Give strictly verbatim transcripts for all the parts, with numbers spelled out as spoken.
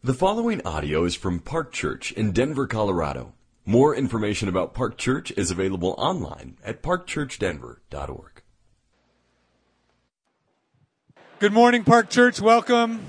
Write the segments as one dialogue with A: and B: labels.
A: The following audio is from Park Church in Denver, Colorado. More information about Park Church is available online at park church denver dot org.
B: Good morning, Park Church. Welcome.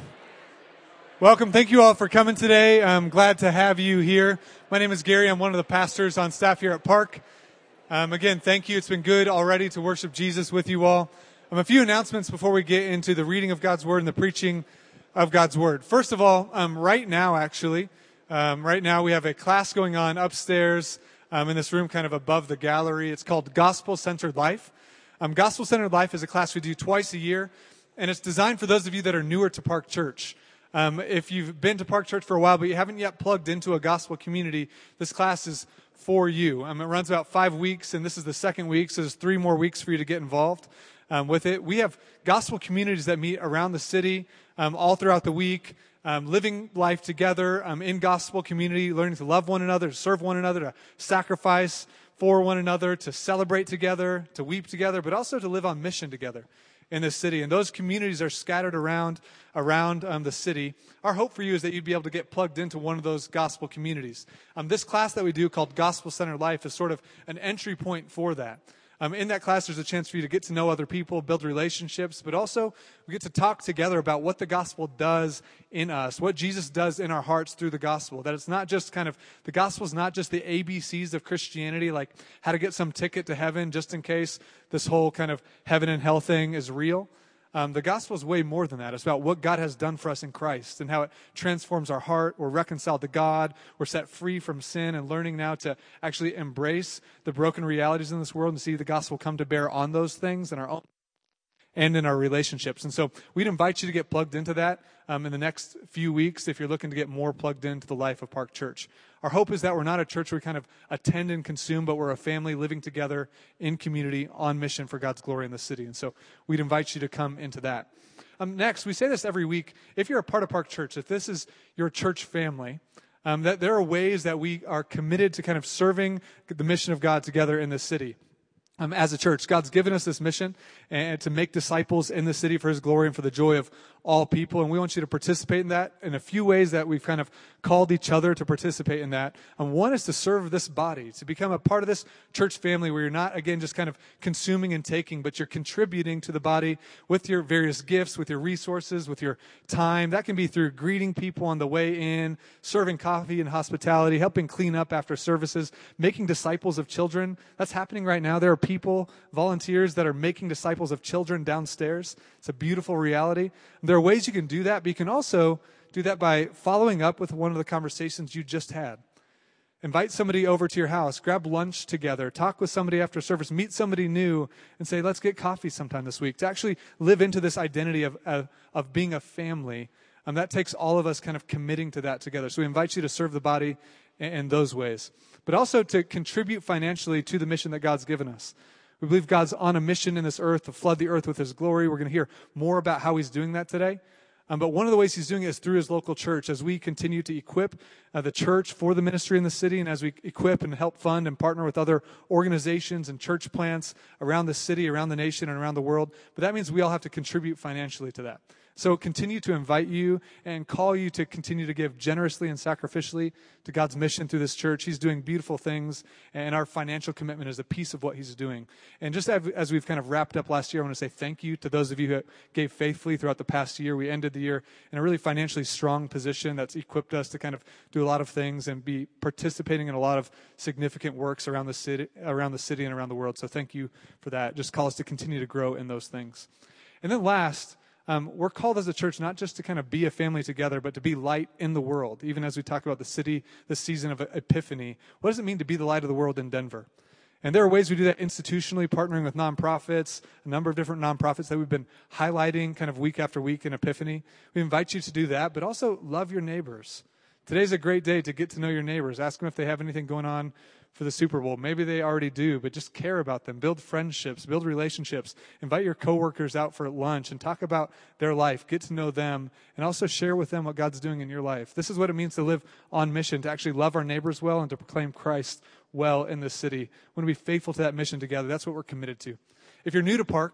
B: Welcome. Thank you all for coming today. I'm glad to have you here. My name is Gary. I'm one of the pastors on staff here at Park. Um, again, thank you. It's been good already to worship Jesus with you all. Um, a few announcements before we get into the reading of God's Word and the preaching of God's Word. First of all, um, right now, actually, um, right now we have a class going on upstairs um, in this room kind of above the gallery. It's called Gospel-Centered Life. Um, Gospel-Centered Life is a class we do twice a year, and it's designed for those of you that are newer to Park Church. Um, if you've been to Park Church for a while, but you haven't yet plugged into a gospel community, this class is for you. Um, it runs about five weeks, and this is the second week, so there's three more weeks for you to get involved um, with it. We have gospel communities that meet around the city um, all throughout the week, um, living life together um, in gospel community, learning to love one another, to serve one another, to sacrifice for one another, to celebrate together, to weep together, but also to live on mission together in this city. And those communities are scattered around around um, the city. Our hope for you is that you'd be able to get plugged into one of those gospel communities. Um, this class that we do called Gospel-Centered Life is sort of an entry point for that. Um, in that class, there's a chance for you to get to know other people, build relationships, but also we get to talk together about what the gospel does in us, what Jesus does in our hearts through the gospel. That it's not just kind of, the gospel is not just the A B Cs of Christianity, like how to get some ticket to heaven just in case this whole kind of heaven and hell thing is real. Um, the gospel is way more than that. It's about what God has done for us in Christ and how it transforms our heart. We're reconciled to God. We're set free from sin and learning now to actually embrace the broken realities in this world and see the gospel come to bear on those things in our own and in our relationships. And so we'd invite you to get plugged into that um, in the next few weeks if you're looking to get more plugged into the life of Park Church. Our hope is that we're not a church we kind of attend and consume, but we're a family living together in community on mission for God's glory in the city. And so we'd invite you to come into that. Um, next, we say this every week. If you're a part of Park Church, if this is your church family, um, that there are ways that we are committed to kind of serving the mission of God together in this city. Um, as a church, God's given us this mission and to make disciples in the city for His glory and for the joy of all people. And we want you to participate in that in a few ways that we've kind of called each other to participate in that. And one is to serve this body, to become a part of this church family where you're not, again, just kind of consuming and taking, but you're contributing to the body with your various gifts, with your resources, with your time. That can be through greeting people on the way in, serving coffee and hospitality, helping clean up after services, making disciples of children. That's happening right now. There are people, volunteers that are making disciples of children downstairs. It's a beautiful reality. There are ways you can do that, but you can also do that by following up with one of the conversations you just had. Invite somebody over to your house, grab lunch together, talk with somebody after service, meet somebody new, and say, let's get coffee sometime this week. To actually live into this identity of, of, of being a family, um, that takes all of us kind of committing to that together. So we invite you to serve the body in, in those ways, but also to contribute financially to the mission that God's given us. We believe God's on a mission in this earth to flood the earth with His glory. We're going to hear more about how He's doing that today. Um, but one of the ways He's doing it is through His local church as we continue to equip uh, the church for the ministry in the city and as we equip and help fund and partner with other organizations and church plants around the city, around the nation, and around the world. But that means we all have to contribute financially to that. So continue to invite you and call you to continue to give generously and sacrificially to God's mission through this church. He's doing beautiful things, and our financial commitment is a piece of what He's doing. And just as we've kind of wrapped up last year, I want to say thank you to those of you who gave faithfully throughout the past year. We ended the year in a really financially strong position that's equipped us to kind of do a lot of things and be participating in a lot of significant works around the city, around the city and around the world. So thank you for that. Just call us to continue to grow in those things. And then last, Um, we're called as a church not just to kind of be a family together, but to be light in the world. Even as we talk about the city, this season of Epiphany, what does it mean to be the light of the world in Denver? And there are ways we do that institutionally, partnering with nonprofits, a number of different nonprofits that we've been highlighting kind of week after week in Epiphany. We invite you to do that, but also love your neighbors. Today's a great day to get to know your neighbors. Ask them if they have anything going on for the Super Bowl. Maybe they already do, but just care about them. Build friendships, build relationships. Invite your coworkers out for lunch and talk about their life. Get to know them and also share with them what God's doing in your life. This is what it means to live on mission, to actually love our neighbors well and to proclaim Christ well in this city. We want to be faithful to that mission together. That's what we're committed to. If you're new to Park,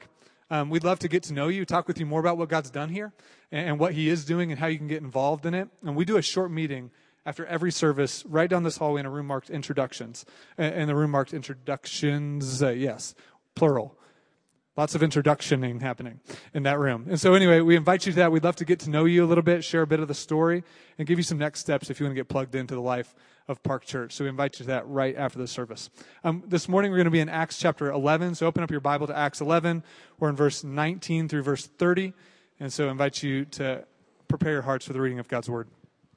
B: Um, we'd love to get to know you, talk with you more about what God's done here and, and what he is doing and how you can get involved in it. And we do a short meeting after every service right down this hallway in a room marked introductions. And the room marked introductions, uh, yes, plural. Lots of introductioning happening in that room. And so anyway, we invite you to that. We'd love to get to know you a little bit, share a bit of the story, and give you some next steps if you want to get plugged into the life of Park Church. So we invite you to that right after the service. Um, this morning we're going to be in Acts chapter eleven. So open up your Bible to Acts eleven. We're in verse nineteen through verse thirty. And so I invite you to prepare your hearts for the reading of God's word.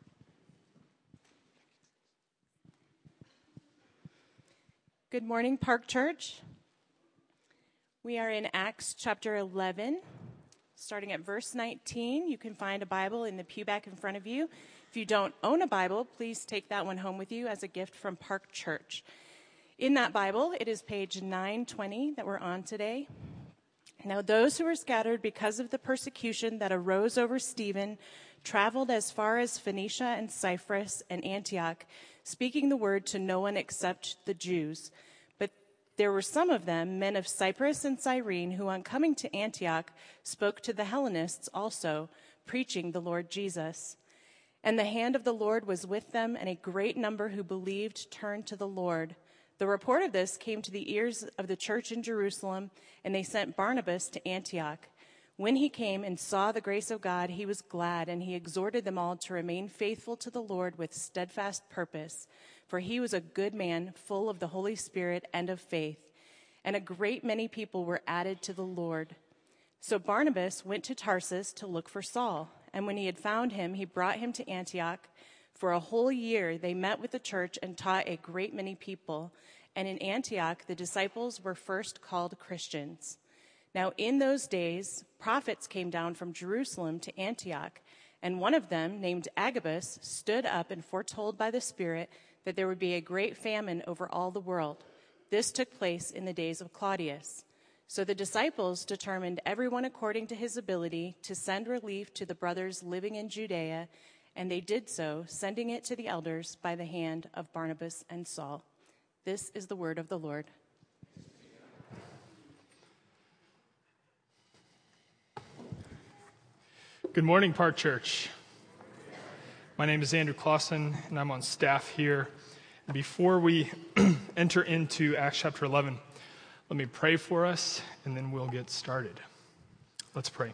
C: Good morning, Park Church. We are in Acts chapter eleven, starting at verse nineteen. You can find a Bible in the pew back in front of you. If you don't own a Bible, please take that one home with you as a gift from Park Church. In that Bible, it is page nine twenty that we're on today. Now, those who were scattered because of the persecution that arose over Stephen traveled as far as Phoenicia and Cyprus and Antioch, speaking the word to no one except the Jews. There were some of them, men of Cyprus and Cyrene, who on coming to Antioch spoke to the Hellenists also, preaching the Lord Jesus. And the hand of the Lord was with them, and a great number who believed turned to the Lord. The report of this came to the ears of the church in Jerusalem, and they sent Barnabas to Antioch. When he came and saw the grace of God, he was glad, and he exhorted them all to remain faithful to the Lord with steadfast purpose. For he was a good man, full of the Holy Spirit and of faith. And a great many people were added to the Lord. So Barnabas went to Tarsus to look for Saul. And when he had found him, he brought him to Antioch. For a whole year they met with the church and taught a great many people. And in Antioch the disciples were first called Christians. Now in those days prophets came down from Jerusalem to Antioch. And one of them, named Agabus, stood up and foretold by the Spirit that there would be a great famine over all the world. This took place in the days of Claudius. So the disciples determined, everyone according to his ability, to send relief to the brothers living in Judea, and they did so, sending it to the elders by the hand of Barnabas and Saul. This is the word of the Lord.
D: Good morning, Park Church. My name is Andrew Clausen, and I'm on staff here. And before we enter into Acts chapter eleven, let me pray for us, and then we'll get started. Let's pray.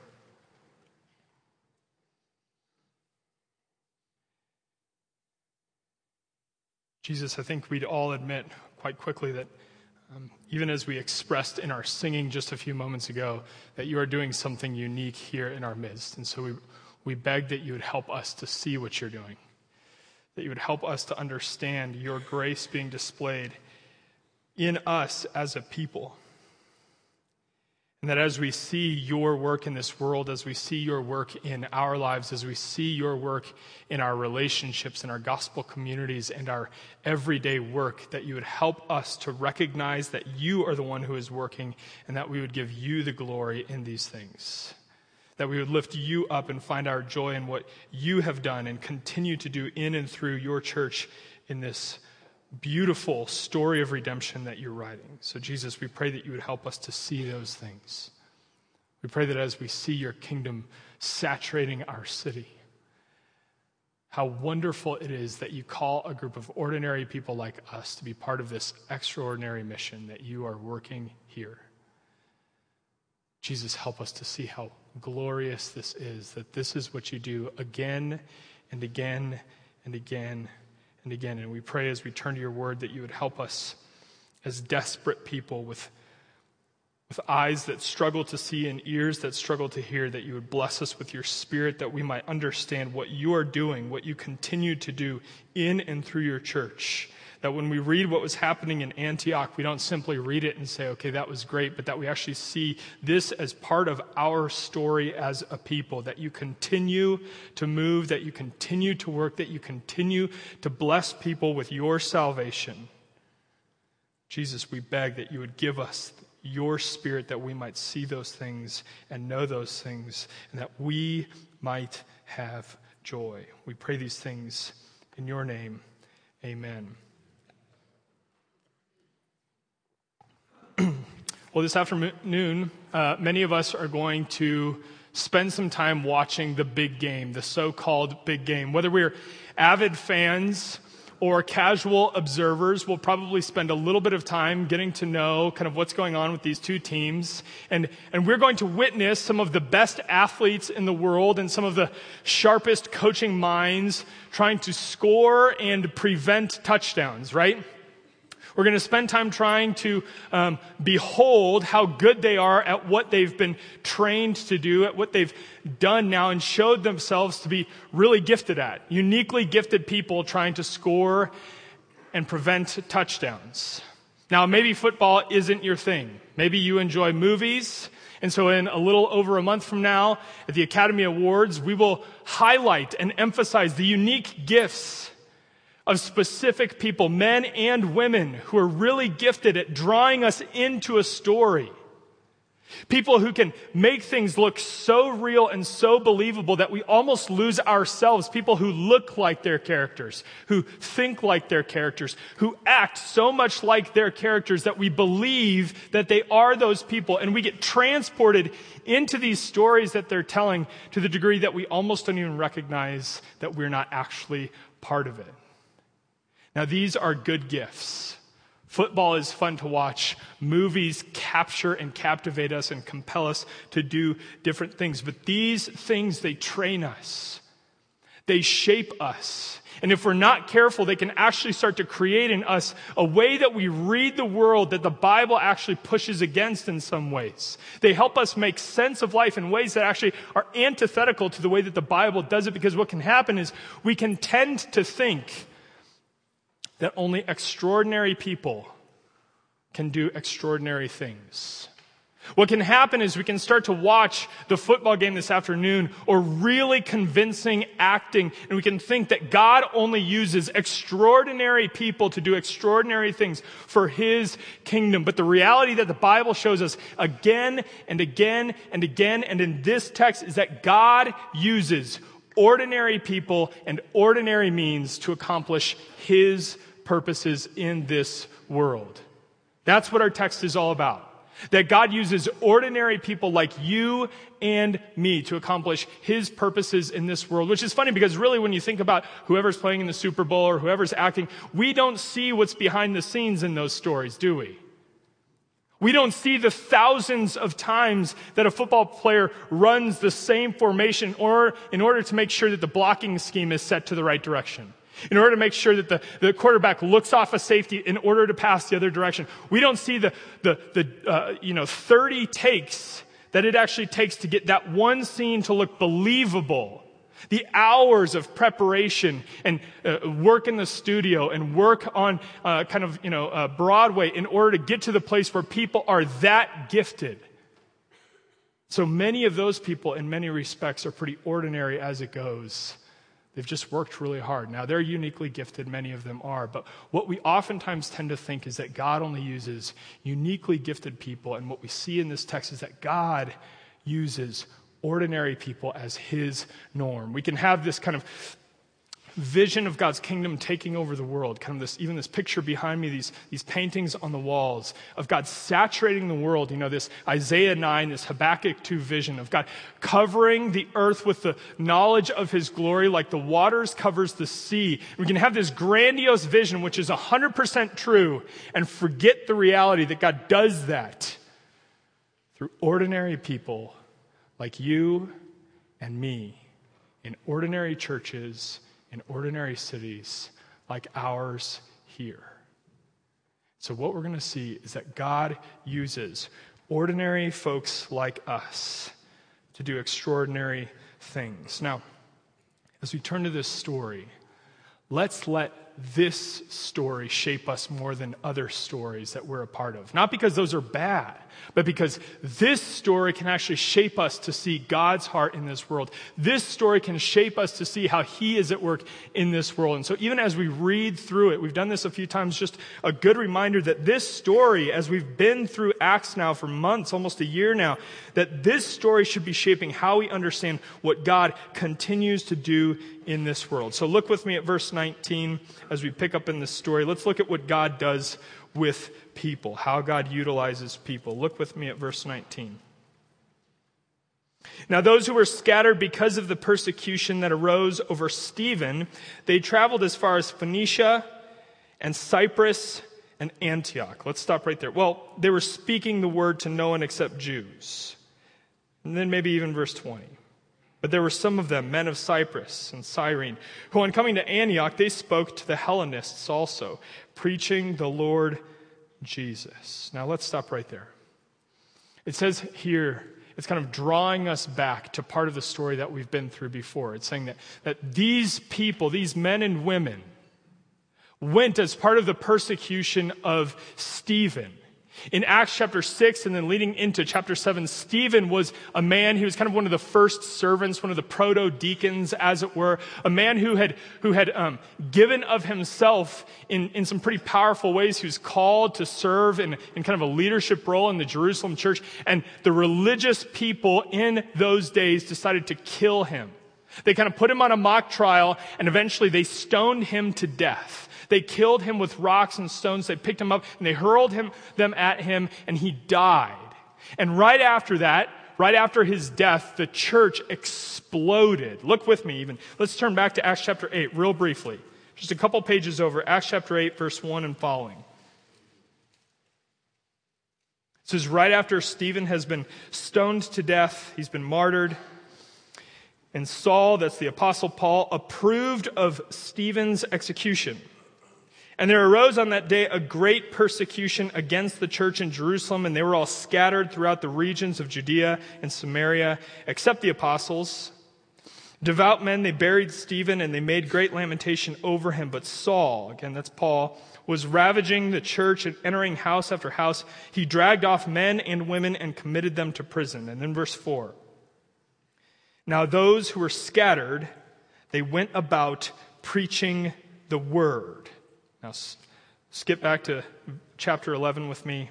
D: Jesus, I think we'd all admit quite quickly that um, even as we expressed in our singing just a few moments ago, that you are doing something unique here in our midst. And so we We beg that you would help us to see what you're doing, that you would help us to understand your grace being displayed in us as a people. And that as we see your work in this world, as we see your work in our lives, as we see your work in our relationships, in our gospel communities, and our everyday work, that you would help us to recognize that you are the one who is working, and that we would give you the glory in these things. That we would lift you up and find our joy in what you have done and continue to do in and through your church in this beautiful story of redemption that you're writing. So Jesus, we pray that you would help us to see those things. We pray that as we see your kingdom saturating our city, how wonderful it is that you call a group of ordinary people like us to be part of this extraordinary mission that you are working here. Jesus, help us to see how glorious this is, that this is what you do again and again and again and again. And we pray as we turn to your word that you would help us as desperate people with, with eyes that struggle to see and ears that struggle to hear, that you would bless us with your Spirit, that we might understand what you are doing, what you continue to do in and through your church. That when we read what was happening in Antioch, we don't simply read it and say, okay, that was great, but that we actually see this as part of our story as a people, that you continue to move, that you continue to work, that you continue to bless people with your salvation. Jesus, we beg that you would give us your Spirit that we might see those things and know those things, and that we might have joy. We pray these things in your name. Amen. Well, this afternoon, uh, many of us are going to spend some time watching the big game, the so-called big game. Whether we're avid fans or casual observers, we'll probably spend a little bit of time getting to know kind of what's going on with these two teams. And, and we're going to witness some of the best athletes in the world and some of the sharpest coaching minds trying to score and prevent touchdowns, right? We're going to spend time trying to um, behold how good they are at what they've been trained to do, at what they've done now and showed themselves to be really gifted at. Uniquely gifted people trying to score and prevent touchdowns. Now, maybe football isn't your thing. Maybe you enjoy movies. And so in a little over a month from now, at the Academy Awards, we will highlight and emphasize the unique gifts of specific people, men and women, who are really gifted at drawing us into a story. People who can make things look so real and so believable that we almost lose ourselves. People who look like their characters, who think like their characters, who act so much like their characters that we believe that they are those people. And we get transported into these stories that they're telling to the degree that we almost don't even recognize that we're not actually part of it. Now, these are good gifts. Football is fun to watch. Movies capture and captivate us and compel us to do different things. But these things, they train us. They shape us. And if we're not careful, they can actually start to create in us a way that we read the world that the Bible actually pushes against in some ways. They help us make sense of life in ways that actually are antithetical to the way that the Bible does it, because what can happen is we can tend to think that only extraordinary people can do extraordinary things. What can happen is we can start to watch the football game this afternoon, or really convincing acting, and we can think that God only uses extraordinary people to do extraordinary things for His kingdom. But the reality that the Bible shows us again and again and again, and in this text, is that God uses ordinary people and ordinary means to accomplish His purposes in this world. That's what our text is all about. That God uses ordinary people like you and me to accomplish His purposes in this world. Which is funny, because really when you think about whoever's playing in the Super Bowl or whoever's acting, we don't see what's behind the scenes in those stories, do we? We don't see the thousands of times that a football player runs the same formation or in order to make sure that the blocking scheme is set to the right direction. In order to make sure that the, the quarterback looks off a safety in order to pass the other direction. We don't see the, the, the uh, you know, thirty takes that it actually takes to get that one scene to look believable. The hours of preparation and uh, work in the studio and work on uh, kind of, you know, uh, Broadway in order to get to the place where people are that gifted. So many of those people, in many respects, are pretty ordinary as it goes. They've just worked really hard. Now, they're uniquely gifted, many of them are, but what we oftentimes tend to think is that God only uses uniquely gifted people, and what we see in this text is that God uses ordinary people as His norm. We can have this kind of vision of God's kingdom taking over the world, kind of this, even this picture behind me, these, these paintings on the walls of God saturating the world. You know, this Isaiah nine, this Habakkuk two vision of God covering the earth with the knowledge of His glory like the waters covers the sea. We can have this grandiose vision, which is one hundred percent true, and forget the reality that God does that through ordinary people like you and me in ordinary churches, in ordinary cities like ours here. So what we're going to see is that God uses ordinary folks like us to do extraordinary things. Now, as we turn to this story, let's let this story shape us more than other stories that we're a part of. Not because those are bad, but because this story can actually shape us to see God's heart in this world. This story can shape us to see how He is at work in this world. And so even as we read through it, we've done this a few times, just a good reminder that this story, as we've been through Acts now for months, almost a year now, that this story should be shaping how we understand what God continues to do in this world. So look with me at verse nineteen. as we pick up in this story, let's look at what God does with people, how God utilizes people. Look with me at verse nineteen. Now those who were scattered because of the persecution that arose over Stephen, they traveled as far as Phoenicia and Cyprus and Antioch. Let's stop right there. Well, they were speaking the word to no one except Jews. And then maybe even verse twenty. But there were some of them, men of Cyprus and Cyrene, who on coming to Antioch, they spoke to the Hellenists also, preaching the Lord Jesus. Now let's stop right there. It says here, it's kind of drawing us back to part of the story that we've been through before. It's saying that, that these people, these men and women, went as part of the persecution of Stephen. In Acts chapter six and then leading into chapter seven, Stephen was a man, he was kind of one of the first servants, one of the proto-deacons, as it were, a man who had who had um, given of himself in, in some pretty powerful ways. He was called to serve in, in kind of a leadership role in the Jerusalem church, and the religious people in those days decided to kill him. They kind of put him on a mock trial, and eventually they stoned him to death. They killed him with rocks and stones. They picked him up and they hurled him, them at him, and he died. And right after that, right after his death, the church exploded. Look with me even. Let's turn back to Acts chapter eight real briefly. Just a couple pages over. Acts chapter eight, verse one and following. It says, right after Stephen has been stoned to death, he's been martyred, and Saul, that's the Apostle Paul, approved of Stephen's execution. And there arose on that day a great persecution against the church in Jerusalem, and they were all scattered throughout the regions of Judea and Samaria, except the apostles. Devout men, they buried Stephen, and they made great lamentation over him. But Saul, again, that's Paul, was ravaging the church and entering house after house. He dragged off men and women and committed them to prison. And then verse four. Now those who were scattered, they went about preaching the word. Now, skip back to chapter eleven with me.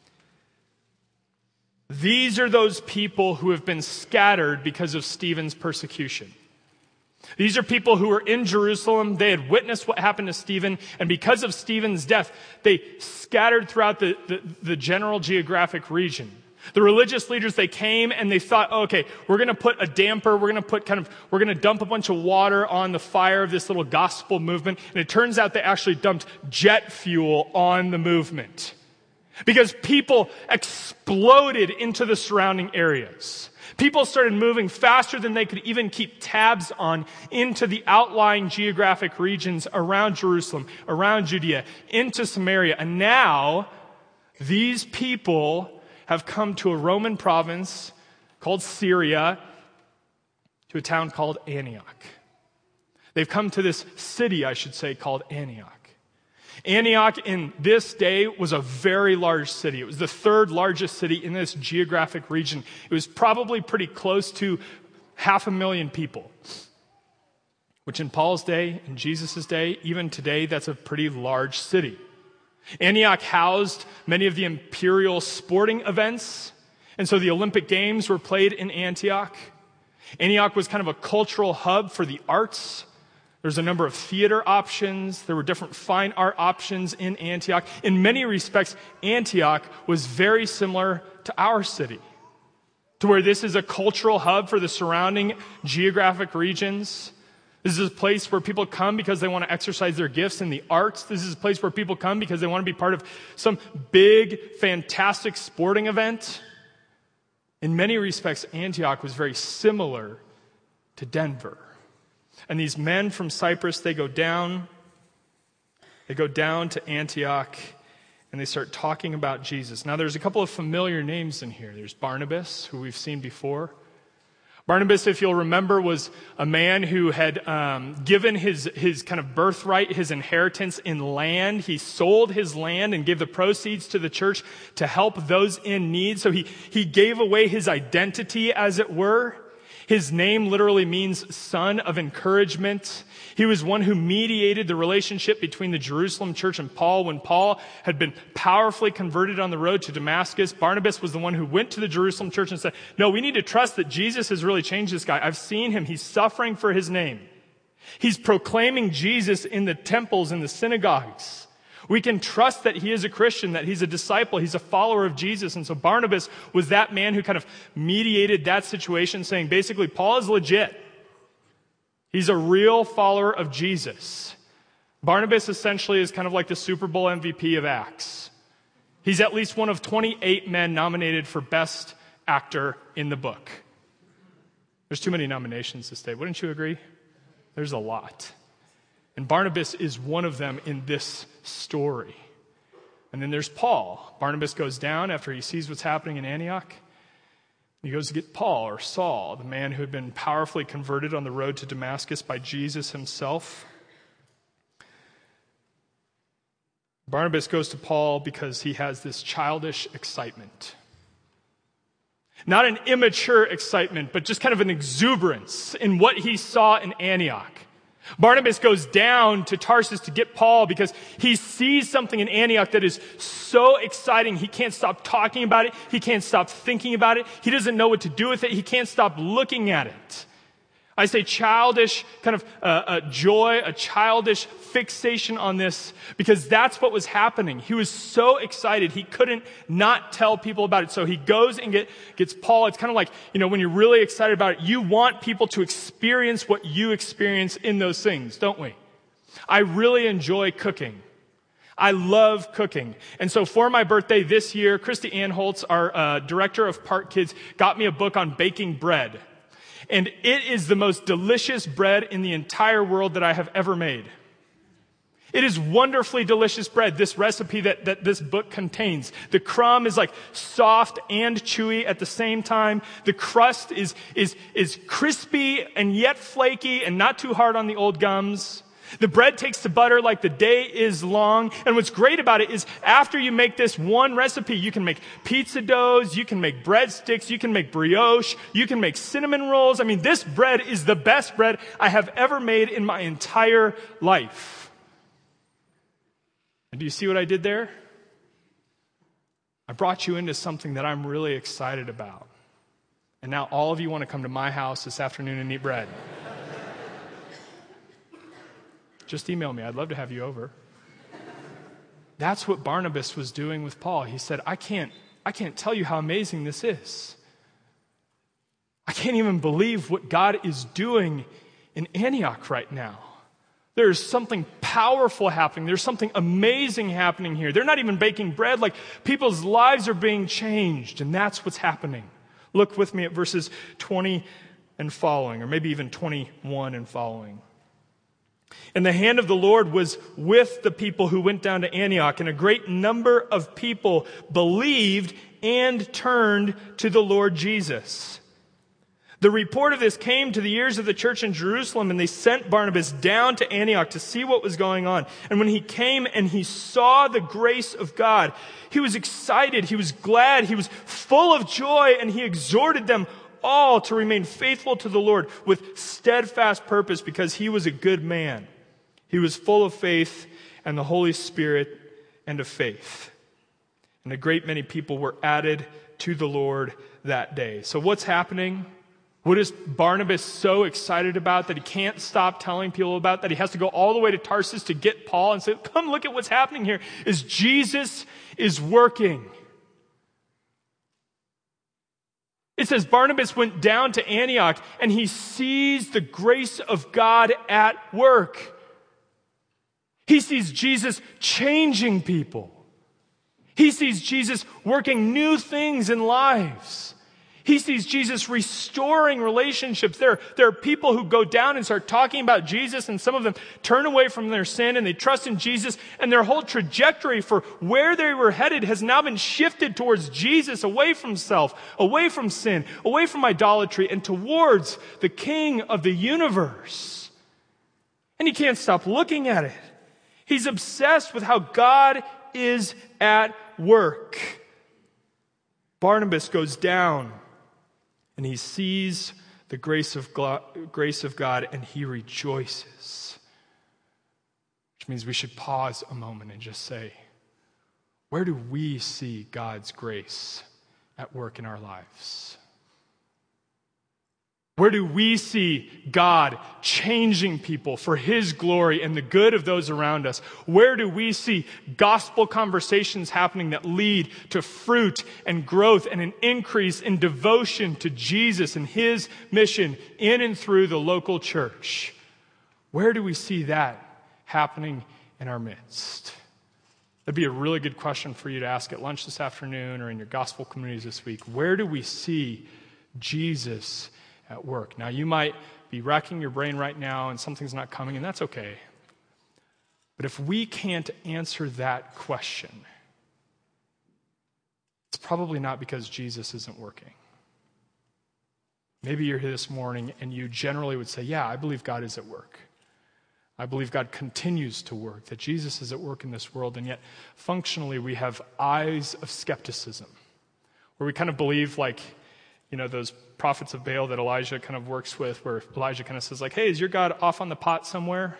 D: These are those people who have been scattered because of Stephen's persecution. These are people who were in Jerusalem. They had witnessed what happened to Stephen, and because of Stephen's death, they scattered throughout the, the, the general geographic region. The religious leaders, they came and they thought, oh, okay, we're going to put a damper, we're going to put kind of, we're going to dump a bunch of water on the fire of this little gospel movement. And it turns out they actually dumped jet fuel on the movement because people exploded into the surrounding areas. People started moving faster than they could even keep tabs on into the outlying geographic regions around Jerusalem, around Judea, into Samaria. And now these people have come to a Roman province called Syria, to a town called Antioch. They've come to this city, I should say, called Antioch. Antioch in this day was a very large city. It was the third largest city in this geographic region. It was probably pretty close to half a million people, which in Paul's day, in Jesus' day, even today, that's a pretty large city. Antioch housed many of the imperial sporting events, and so the Olympic Games were played in Antioch. Antioch was kind of a cultural hub for the arts. There's a number of theater options. There were different fine art options in Antioch. In many respects, Antioch was very similar to our city, to where this is a cultural hub for the surrounding geographic regions. This is a place where people come because they want to exercise their gifts in the arts. This is a place where people come because they want to be part of some big, fantastic sporting event. In many respects, Antioch was very similar to Denver. And these men from Cyprus, they go down, they go down to Antioch, and they start talking about Jesus. Now, there's a couple of familiar names in here. There's Barnabas, who we've seen before. Barnabas, if you'll remember, was a man who had um, given his, his kind of birthright, his inheritance in land. He sold his land and gave the proceeds to the church to help those in need. So he, he gave away his identity, as it were. His name literally means son of encouragement. He was one who mediated the relationship between the Jerusalem church and Paul. When Paul had been powerfully converted on the road to Damascus, Barnabas was the one who went to the Jerusalem church and said, no, we need to trust that Jesus has really changed this guy. I've seen him. He's suffering for his name. He's proclaiming Jesus in the temples and the synagogues. We can trust that he is a Christian, that he's a disciple, he's a follower of Jesus. And so Barnabas was that man who kind of mediated that situation, saying basically, Paul is legit. He's a real follower of Jesus. Barnabas essentially is kind of like the Super Bowl M V P of Acts. He's at least one of twenty-eight men nominated for Best Actor in the book. There's too many nominations this day. Wouldn't you agree? There's a lot. And Barnabas is one of them in this story. And then there's Paul. Barnabas goes down after he sees what's happening in Antioch. He goes to get Paul, or Saul, the man who had been powerfully converted on the road to Damascus by Jesus himself. Barnabas goes to Paul because he has this childish excitement. Not an immature excitement, but just kind of an exuberance in what he saw in Antioch. Barnabas goes down to Tarsus to get Paul because he sees something in Antioch that is so exciting. He can't stop talking about it. He can't stop thinking about it. He doesn't know what to do with it. He can't stop looking at it. I say childish kind of uh, a joy, a childish fixation on this, because that's what was happening. He was so excited, he couldn't not tell people about it. So he goes and get, gets Paul. It's kind of like, you know, when you're really excited about it, you want people to experience what you experience in those things, don't we? I really enjoy cooking. I love cooking. And so for my birthday this year, Christy Anholtz, our uh, director of Park Kids, got me a book on baking bread. And it is the most delicious bread in the entire world that I have ever made. It is wonderfully delicious bread, this recipe that, that this book contains. The crumb is like soft and chewy at the same time. The crust is, is, is crispy and yet flaky and not too hard on the old gums. The bread takes to butter like the day is long. And what's great about it is after you make this one recipe, you can make pizza doughs, you can make breadsticks, you can make brioche, you can make cinnamon rolls. I mean, this bread is the best bread I have ever made in my entire life. And do you see what I did there? I brought you into something that I'm really excited about. And now all of you want to come to my house this afternoon and eat bread. Just email me. I'd love to have you over. That's what Barnabas was doing with Paul. He said, I can't, I can't tell you how amazing this is. I can't even believe what God is doing in Antioch right now. There's something powerful happening. There's something amazing happening here. They're not even baking bread. Like, people's lives are being changed, and that's what's happening. Look with me at verses twenty and following, or maybe even twenty-one and following. And the hand of the Lord was with the people who went down to Antioch, and a great number of people believed and turned to the Lord Jesus. The report of this came to the ears of the church in Jerusalem, and they sent Barnabas down to Antioch to see what was going on. And when he came and he saw the grace of God, he was excited, he was glad, he was full of joy, and he exhorted them all to remain faithful to the Lord with steadfast purpose, because he was a good man. He was full of faith and the Holy Spirit and of faith. And a great many people were added to the Lord that day. So what's happening? What is Barnabas so excited about that he can't stop telling people about, that he has to go all the way to Tarsus to get Paul and say, come look at what's happening here, is Jesus is working. It says Barnabas went down to Antioch and he sees the grace of God at work. He sees Jesus changing people. He sees Jesus working new things in lives. He sees Jesus restoring relationships. There, there are people who go down and start talking about Jesus, and some of them turn away from their sin and they trust in Jesus, and their whole trajectory for where they were headed has now been shifted towards Jesus, away from self, away from sin, away from idolatry, and towards the King of the universe. And he can't stop looking at it. He's obsessed with how God is at work. Barnabas goes down and he sees the grace of God, grace of God, and he rejoices. Which means we should pause a moment and just say, where do we see God's grace at work in our lives? Where do we see God changing people for his glory and the good of those around us? Where do we see gospel conversations happening that lead to fruit and growth and an increase in devotion to Jesus and his mission in and through the local church? Where do we see that happening in our midst? That'd be a really good question for you to ask at lunch this afternoon or in your gospel communities this week. Where do we see Jesus at work? Now, you might be racking your brain right now and something's not coming, and that's okay. But if we can't answer that question, it's probably not because Jesus isn't working. Maybe you're here this morning and you generally would say, yeah, I believe God is at work. I believe God continues to work, that Jesus is at work in this world, and yet functionally we have eyes of skepticism, where we kind of believe like, you know, those prophets of Baal that Elijah kind of works with, where Elijah kind of says like, hey, is your God off on the pot somewhere?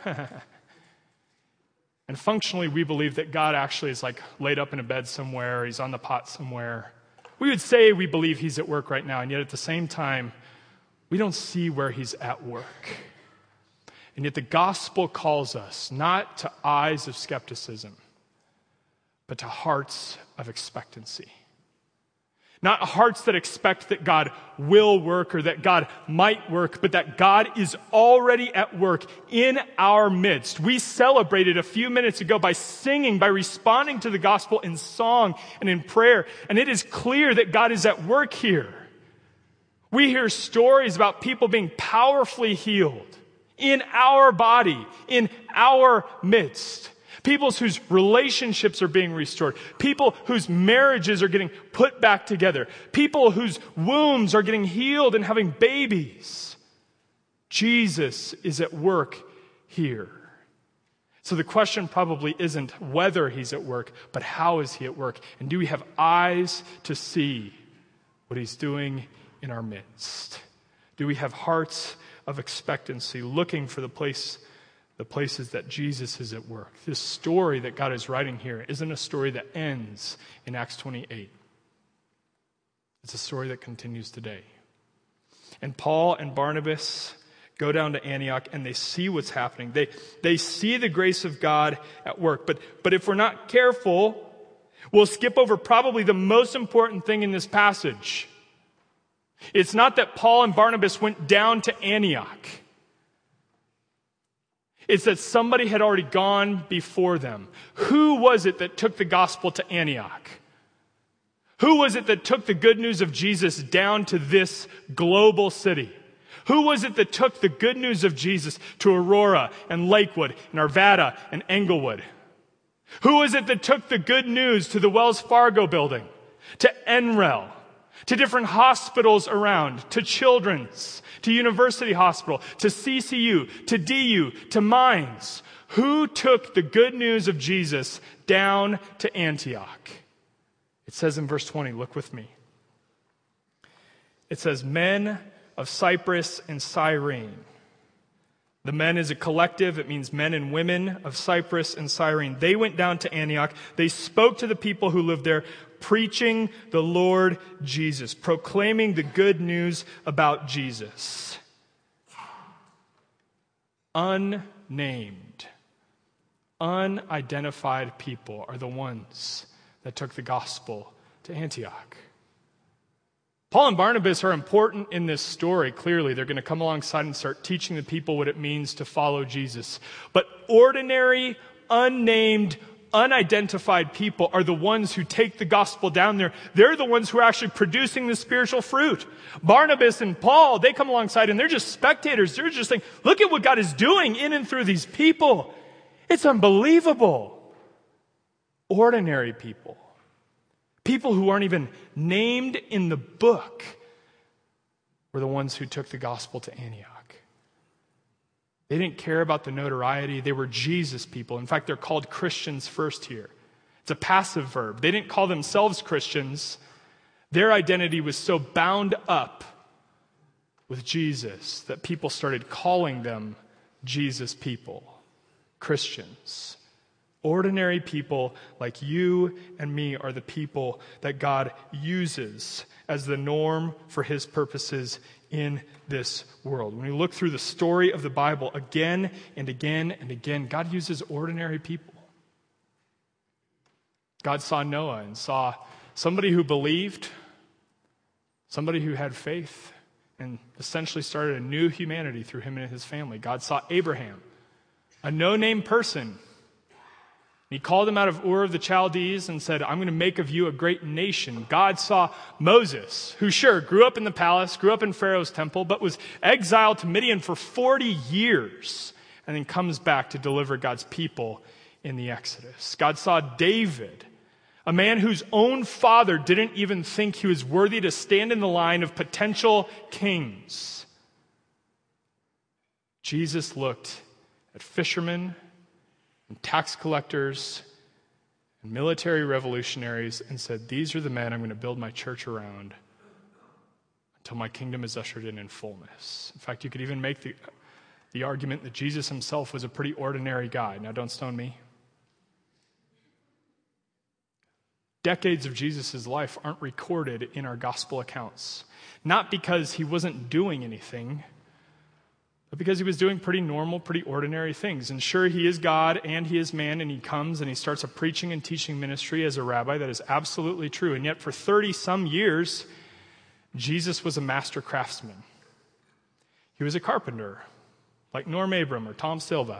D: And functionally we believe that God actually is like laid up in a bed somewhere, he's on the pot somewhere. We would say we believe he's at work right now, and yet at the same time, we don't see where he's at work. And yet the gospel calls us not to eyes of skepticism, but to hearts of expectancy. Not hearts that expect that God will work or that God might work, but that God is already at work in our midst. We celebrated a few minutes ago by singing, by responding to the gospel in song and in prayer. And it is clear that God is at work here. We hear stories about people being powerfully healed in our body, in our midst. People whose relationships are being restored. People whose marriages are getting put back together. People whose wombs are getting healed and having babies. Jesus is at work here. So the question probably isn't whether he's at work, but how is he at work? And do we have eyes to see what he's doing in our midst? Do we have hearts of expectancy, looking for the place, the places that Jesus is at work? This story that God is writing here isn't a story that ends in Acts twenty-eight. It's a story that continues today. And Paul and Barnabas go down to Antioch and they see what's happening. They, they see the grace of God at work. But, but if we're not careful, we'll skip over probably the most important thing in this passage. It's not that Paul and Barnabas went down to Antioch. It's that somebody had already gone before them. Who was it that took the gospel to Antioch? Who was it that took the good news of Jesus down to this global city? Who was it that took the good news of Jesus to Aurora and Lakewood and Arvada and Englewood? Who was it that took the good news to the Wells Fargo building, to N R E L, to different hospitals around, to Children's, to University Hospital, to C C U, to D U, to Mines? Who took the good news of Jesus down to Antioch? It says in verse twenty, look with me. It says, men of Cyprus and Cyrene. The men is a collective. It means men and women of Cyprus and Cyrene. They went down to Antioch. They spoke to the people who lived there, preaching the Lord Jesus, proclaiming the good news about Jesus. Unnamed, unidentified people are the ones that took the gospel to Antioch. Paul and Barnabas are important in this story, clearly. They're going to come alongside and start teaching the people what it means to follow Jesus. But ordinary, unnamed, unidentified people are the ones who take the gospel down there. They're the ones who are actually producing the spiritual fruit. Barnabas and Paul, they come alongside and they're just spectators. They're just saying, look at what God is doing in and through these people. It's unbelievable. Ordinary people. People who aren't even named in the book were the ones who took the gospel to Antioch. They didn't care about the notoriety. They were Jesus people. In fact, they're called Christians first here. It's a passive verb. They didn't call themselves Christians. Their identity was so bound up with Jesus that people started calling them Jesus people, Christians. Ordinary people like you and me are the people that God uses as the norm for his purposes in this world. When we look through the story of the Bible again and again and again, God uses ordinary people. God saw Noah and saw somebody who believed, somebody who had faith, and essentially started a new humanity through him and his family. God saw Abraham, a no-name person. He called him out of Ur of the Chaldees and said, I'm going to make of you a great nation. God saw Moses, who sure grew up in the palace, grew up in Pharaoh's temple, but was exiled to Midian for forty years and then comes back to deliver God's people in the Exodus. God saw David, a man whose own father didn't even think he was worthy to stand in the line of potential kings. Jesus looked at fishermen and tax collectors and military revolutionaries and said, these are the men I'm going to build my church around until my kingdom is ushered in in fullness. In fact, you could even make the, the argument that Jesus himself was a pretty ordinary guy. Now, don't stone me. Decades of Jesus' life aren't recorded in our gospel accounts. Not because he wasn't doing anything, but because he was doing pretty normal, pretty ordinary things. And sure, he is God and he is man, and he comes and he starts a preaching and teaching ministry as a rabbi. That is absolutely true. And yet for thirty some years, Jesus was a master craftsman. He was a carpenter, like Norm Abram or Tom Silva.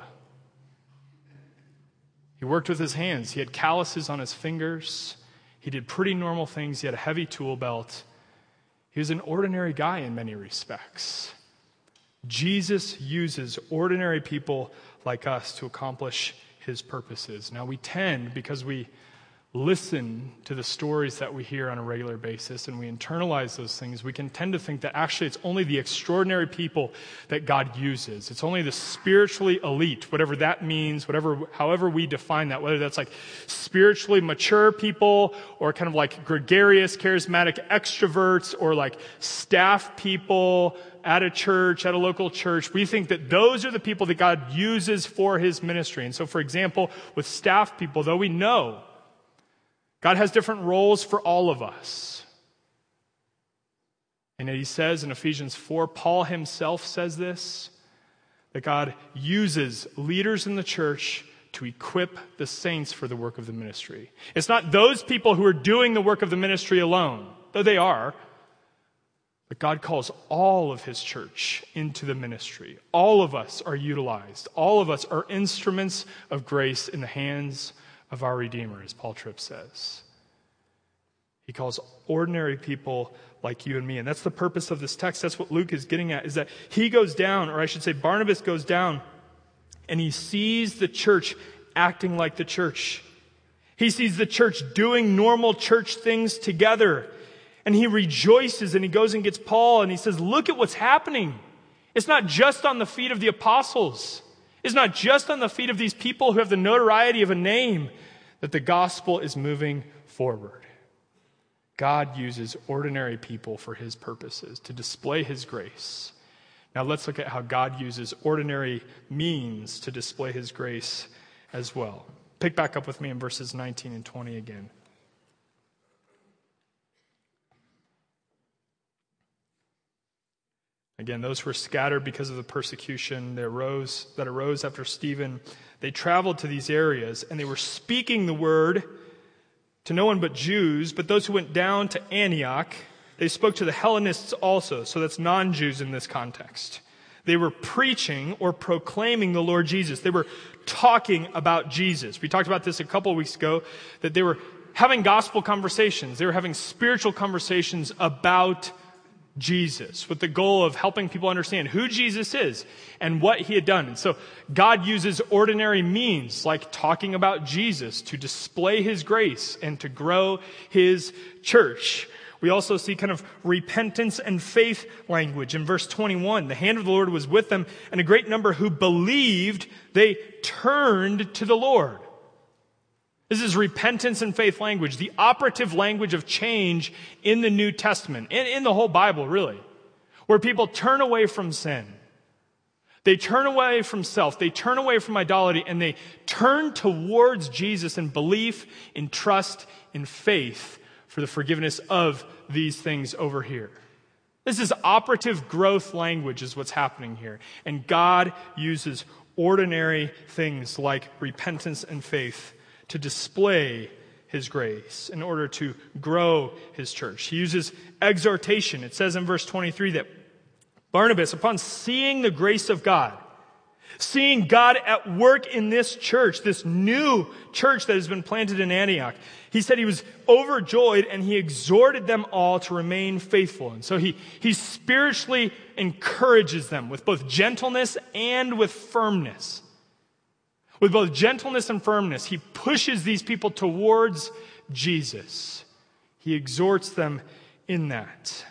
D: He worked with his hands. He had calluses on his fingers. He did pretty normal things. He had a heavy tool belt. He was an ordinary guy in many respects. Jesus uses ordinary people like us to accomplish his purposes. Now, we tend, because we listen to the stories that we hear on a regular basis and we internalize those things, we can tend to think that actually it's only the extraordinary people that God uses. It's only the spiritually elite, whatever that means, whatever, however we define that, whether that's like spiritually mature people or kind of like gregarious, charismatic extroverts or like staff people at a church, at a local church. We think that those are the people that God uses for his ministry. And so, for example, with staff people, though we know God has different roles for all of us. And he says in Ephesians four, Paul himself says this, that God uses leaders in the church to equip the saints for the work of the ministry. It's not those people who are doing the work of the ministry alone, though they are, but God calls all of his church into the ministry. All of us are utilized. All of us are instruments of grace in the hands of our Redeemer, as Paul Tripp says. He calls ordinary people like you and me. And that's the purpose of this text. That's what Luke is getting at, is that he goes down, or I should say Barnabas goes down, and he sees the church acting like the church. He sees the church doing normal church things together. And he rejoices, and he goes and gets Paul, and he says, look at what's happening. It's not just on the feet of the apostles. It's not just on the feet of these people who have the notoriety of a name that the gospel is moving forward. God uses ordinary people for his purposes, to display his grace. Now let's look at how God uses ordinary means to display his grace as well. Pick back up with me in verses nineteen and twenty again. Again, those who were scattered because of the persecution that arose, that arose after Stephen, they traveled to these areas, and they were speaking the word to no one but Jews, but those who went down to Antioch, they spoke to the Hellenists also, so that's non-Jews in this context. They were preaching or proclaiming the Lord Jesus. They were talking about Jesus. We talked about this a couple of weeks ago, that they were having gospel conversations. They were having spiritual conversations about Jesus, with the goal of helping people understand who Jesus is and what he had done. And so God uses ordinary means like talking about Jesus to display his grace and to grow his church. We also see kind of repentance and faith language in verse twenty-one. The hand of the Lord was with them, and a great number who believed, they turned to the Lord. This is repentance and faith language, the operative language of change in the New Testament, and in the whole Bible, really, where people turn away from sin. They turn away from self. They turn away from idolatry, and they turn towards Jesus in belief, in trust, in faith for the forgiveness of these things over here. This is operative growth language is what's happening here. And God uses ordinary things like repentance and faith to display his grace in order to grow his church. He uses exhortation. It says in verse twenty-three that Barnabas, upon seeing the grace of God, seeing God at work in this church, this new church that has been planted in Antioch, he said he was overjoyed and he exhorted them all to remain faithful. And so he, he spiritually encourages them with both gentleness and with firmness. With both gentleness and firmness, he pushes these people towards Jesus. He exhorts them in that.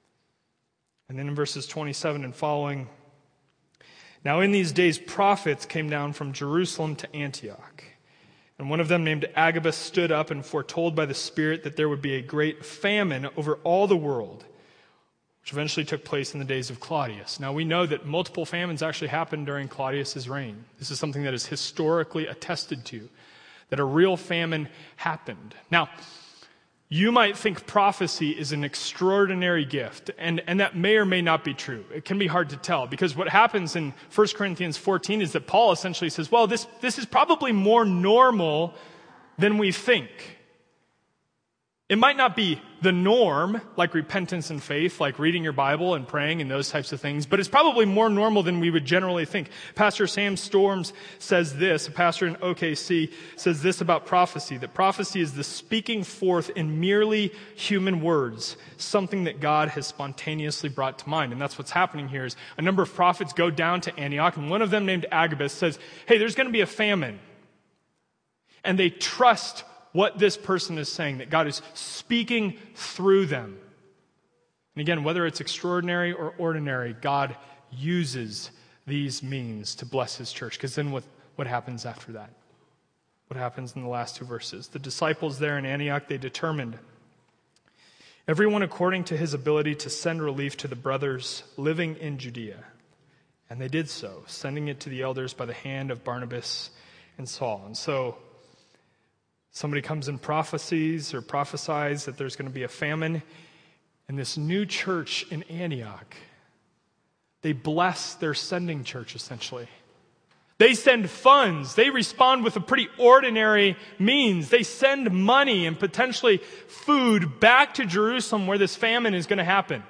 D: And then in verses twenty-seven and following, now in these days prophets came down from Jerusalem to Antioch. And one of them named Agabus stood up and foretold by the Spirit that there would be a great famine over all the world, which eventually took place in the days of Claudius. Now we know that multiple famines actually happened during Claudius's reign. This is something that is historically attested to, that a real famine happened. Now, you might think prophecy is an extraordinary gift, and, and that may or may not be true. It can be hard to tell, because what happens in First Corinthians fourteen is that Paul essentially says, well, this, this is probably more normal than we think. It might not be the norm, like repentance and faith, like reading your Bible and praying and those types of things, but it's probably more normal than we would generally think. Pastor Sam Storms says this, a pastor in O K C says this about prophecy, that prophecy is the speaking forth in merely human words, something that God has spontaneously brought to mind. And that's what's happening here is a number of prophets go down to Antioch, and one of them named Agabus says, hey, there's going to be a famine. And they trust what this person is saying, that God is speaking through them. And again, whether it's extraordinary or ordinary, God uses these means to bless his church. Because then what, what happens after that? What happens in the last two verses? The disciples there in Antioch, they determined, everyone according to his ability to send relief to the brothers living in Judea. And they did so, sending it to the elders by the hand of Barnabas and Saul. And so somebody comes and prophesies or prophesies that there's going to be a famine. And this new church in Antioch, they bless their sending church, essentially. They send funds. They respond with a pretty ordinary means. They send money and potentially food back to Jerusalem where this famine is going to happen.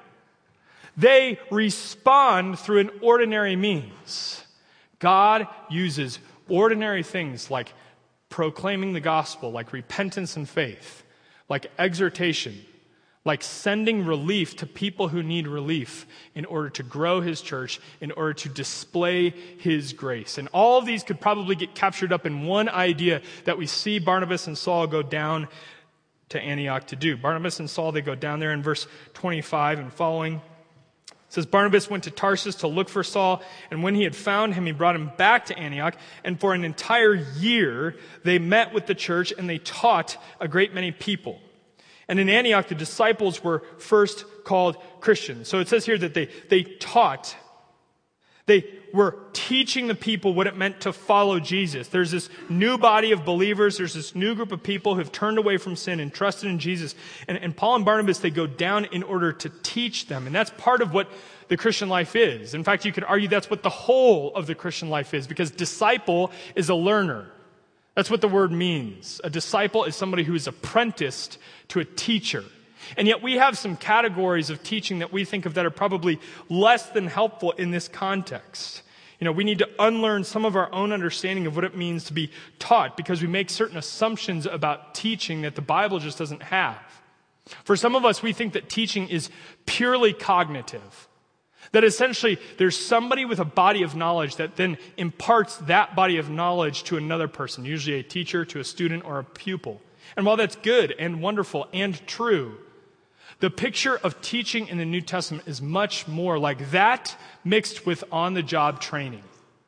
D: They respond through an ordinary means. God uses ordinary things like proclaiming the gospel, like repentance and faith, like exhortation, like sending relief to people who need relief in order to grow his church, in order to display his grace. And all of these could probably get captured up in one idea that we see Barnabas and Saul go down to Antioch to do. Barnabas and Saul, they go down there in verse twenty-five and following. It says, Barnabas went to Tarsus to look for Saul, and when he had found him, he brought him back to Antioch, and for an entire year they met with the church, and they taught a great many people. And in Antioch, the disciples were first called Christians. So it says here that they, they taught. They were teaching the people what it meant to follow Jesus. There's this new body of believers. There's this new group of people who've turned away from sin and trusted in Jesus. And, and Paul and Barnabas, they go down in order to teach them. And that's part of what the Christian life is. In fact, you could argue that's what the whole of the Christian life is, because disciple is a learner. That's what the word means. A disciple is somebody who is apprenticed to a teacher. And yet we have some categories of teaching that we think of that are probably less than helpful in this context. You know, we need to unlearn some of our own understanding of what it means to be taught, because we make certain assumptions about teaching that the Bible just doesn't have. For some of us, we think that teaching is purely cognitive. That essentially there's somebody with a body of knowledge that then imparts that body of knowledge to another person, usually a teacher, to a student, or a pupil. And while that's good and wonderful and true, the picture of teaching in the New Testament is much more like that mixed with on-the-job training.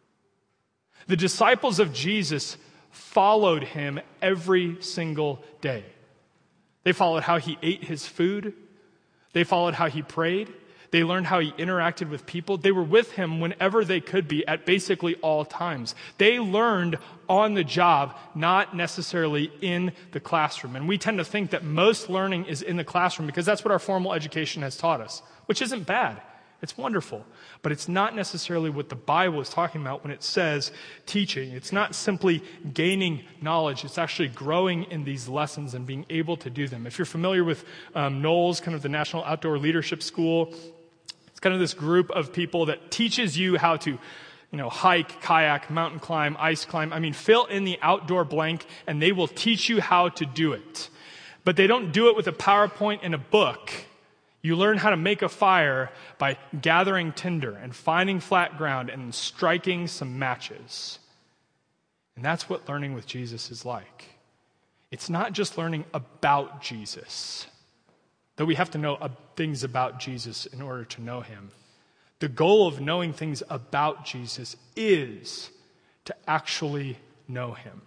D: The disciples of Jesus followed him every single day. They followed how he ate his food. They followed how he prayed. They learned how he interacted with people. They were with him whenever they could be at basically all times. They learned on the job, not necessarily in the classroom. And we tend to think that most learning is in the classroom because that's what our formal education has taught us, which isn't bad. It's wonderful. But it's not necessarily what the Bible is talking about when it says teaching. It's not simply gaining knowledge. It's actually growing in these lessons and being able to do them. If you're familiar with um, NOLS, kind of the National Outdoor Leadership School, it's kind of this group of people that teaches you how to, you know, hike, kayak, mountain climb, ice climb. I mean, fill in the outdoor blank, and they will teach you how to do it. But they don't do it with a PowerPoint and a book. You learn how to make a fire by gathering tinder and finding flat ground and striking some matches. And that's what learning with Jesus is like. It's not just learning about Jesus, though we have to know uh, things about Jesus in order to know him. The goal of knowing things about Jesus is to actually know him.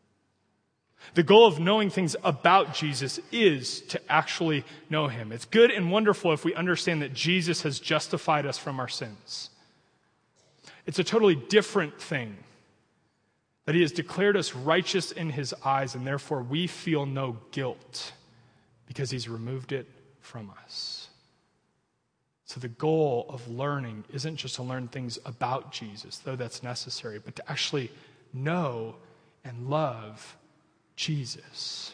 D: The goal of knowing things about Jesus is to actually know him. It's good and wonderful if we understand that Jesus has justified us from our sins. It's a totally different thing that he has declared us righteous in his eyes, and therefore we feel no guilt because he's removed it from us. So the goal of learning isn't just to learn things about Jesus, though that's necessary, but to actually know and love Jesus.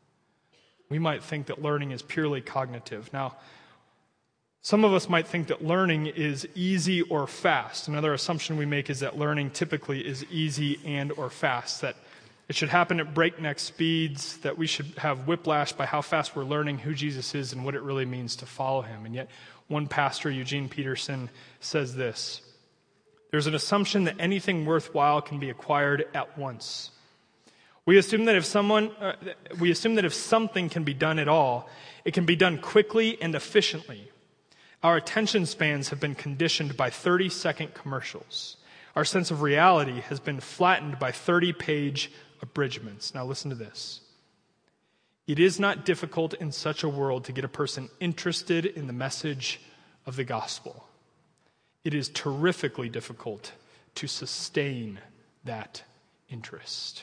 D: We might think that learning is purely cognitive. Now, some of us might think that learning is easy or fast. Another assumption we make is that learning typically is easy and or fast, that it should happen at breakneck speeds, that we should have whiplash by how fast we're learning who Jesus is and what it really means to follow him. And yet, one pastor, Eugene Peterson, says this: there's an assumption that anything worthwhile can be acquired at once. We assume that if someone, uh, we assume that if something can be done at all, it can be done quickly and efficiently. Our attention spans have been conditioned by thirty-second commercials. Our sense of reality has been flattened by thirty-page abridgments. Now listen to this. It is not difficult in such a world to get a person interested in the message of the gospel. It is terrifically difficult to sustain that interest.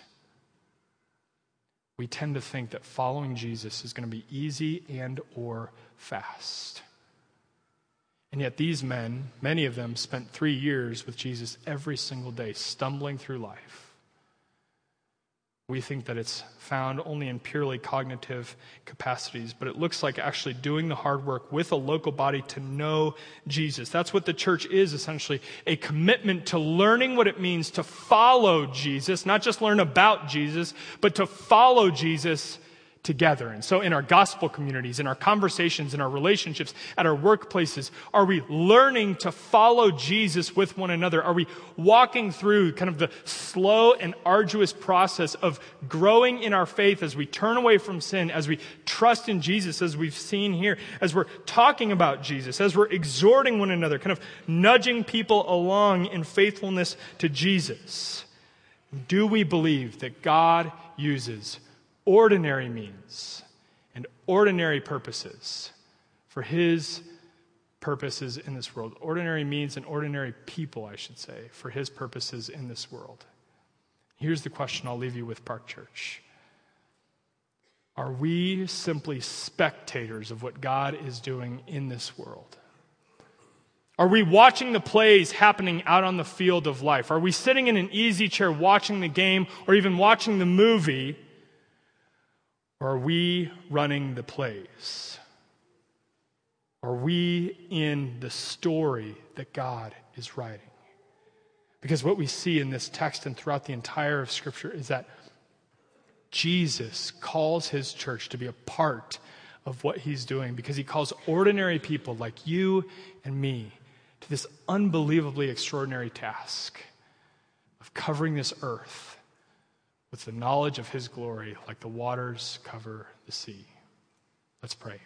D: We tend to think that following Jesus is going to be easy and or fast. And yet these men, many of them, spent three years with Jesus every single day, stumbling through life. We think that it's found only in purely cognitive capacities, but it looks like actually doing the hard work with a local body to know Jesus. That's what the church is, essentially, a commitment to learning what it means to follow Jesus, not just learn about Jesus, but to follow Jesus together. And so in our gospel communities, in our conversations, in our relationships, at our workplaces, are we learning to follow Jesus with one another? Are we walking through kind of the slow and arduous process of growing in our faith as we turn away from sin, as we trust in Jesus, as we've seen here, as we're talking about Jesus, as we're exhorting one another, kind of nudging people along in faithfulness to Jesus? Do we believe that God uses ordinary means and ordinary purposes for his purposes in this world? Ordinary means and ordinary people, I should say, for his purposes in this world. Here's the question I'll leave you with, Park Church. Are we simply spectators of what God is doing in this world? Are we watching the plays happening out on the field of life? Are we sitting in an easy chair watching the game or even watching the movie? Or are we running the plays? Are we in the story that God is writing? Because what we see in this text and throughout the entire of Scripture is that Jesus calls his church to be a part of what he's doing, because he calls ordinary people like you and me to this unbelievably extraordinary task of covering this earth with the knowledge of his glory, like the waters cover the sea. Let's pray.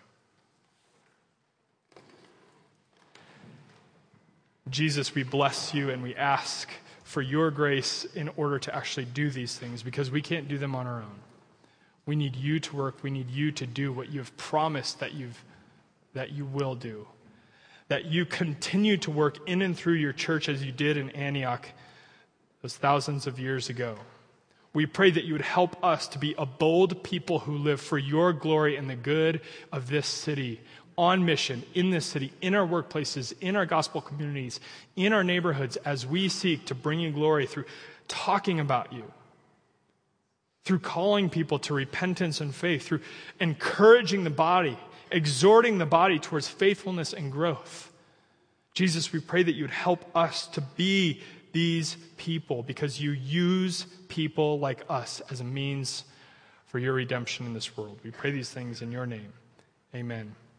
D: Jesus, we bless you and we ask for your grace in order to actually do these things, because we can't do them on our own. We need you to work. We need you to do what you have promised that you've that you will do. that you continue to work in and through your church as you did in Antioch those thousands of years ago. We pray that you would help us to be a bold people who live for your glory and the good of this city, on mission, in this city, in our workplaces, in our gospel communities, in our neighborhoods, as we seek to bring you glory through talking about you, through calling people to repentance and faith, through encouraging the body, exhorting the body towards faithfulness and growth. Jesus, we pray that you would help us to be these people, because you use people like us as a means for your redemption in this world. We pray these things in your name. Amen.